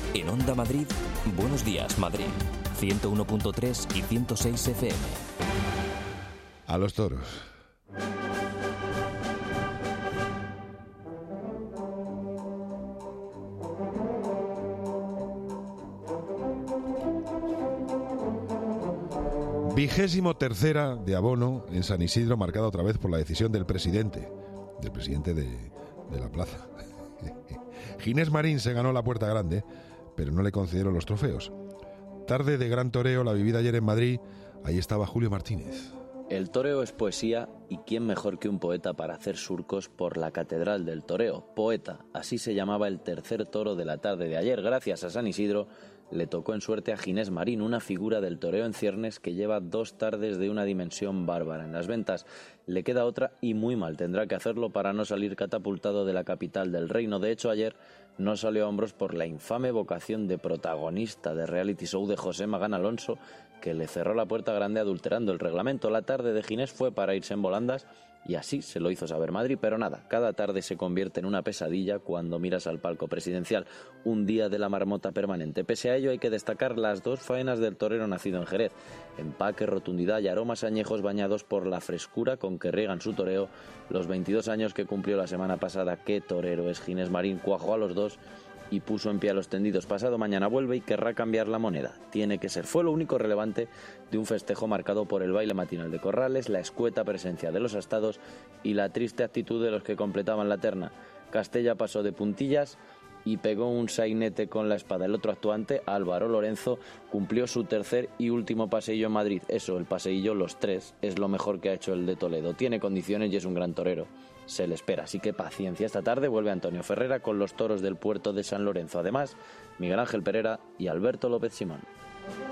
En Onda Madrid, Buenos Días Madrid, 101.3 y 106 FM. A los toros. Vigésimo tercera de abono en San Isidro, marcada otra vez por la decisión del presidente de la plaza. Ginés Marín se ganó la Puerta Grande, pero no le concedieron los trofeos. Tarde de gran toreo, la vivida ayer en Madrid. Ahí estaba Julio Martínez. El toreo es poesía, y quién mejor que un poeta para hacer surcos por la Catedral del Toreo. Poeta, así se llamaba el tercer toro de la tarde de ayer. Gracias a San Isidro le tocó en suerte a Ginés Marín, una figura del toreo en ciernes que lleva 2 tardes de una dimensión bárbara. En las ventas le queda otra y muy mal. Tendrá que hacerlo para no salir catapultado de la capital del reino. De hecho, ayer no salió a hombros por la infame vocación de protagonista de reality show de José Magán Alonso, que le cerró la Puerta Grande adulterando el reglamento. La tarde de Ginés fue para irse en volandas, y así se lo hizo saber Madrid, pero nada, cada tarde se convierte en una pesadilla cuando miras al palco presidencial. Un día de la marmota permanente. Pese a ello, hay que destacar las 2 faenas del torero nacido en Jerez. Empaque, rotundidad y aromas añejos bañados por la frescura con que riegan su toreo. Los 22 años que cumplió la semana pasada. Qué torero es Ginés Marín, cuajó a los 2 y puso en pie a los tendidos. Pasado mañana vuelve y querrá cambiar la moneda. Tiene que ser. Fue lo único relevante de un festejo marcado por el baile matinal de corrales, la escueta presencia de los astados y la triste actitud de los que completaban la terna. Castella pasó de puntillas y pegó un sainete con la espada. El otro actuante, Álvaro Lorenzo, cumplió su tercer y último paseillo en Madrid. Eso, el paseillo, los 3, es lo mejor que ha hecho el de Toledo. Tiene condiciones y es un gran torero. Se le espera, así que paciencia. Esta tarde vuelve Antonio Ferrera con los toros del puerto de San Lorenzo. Además, Miguel Ángel Pereira y Alberto López Simón.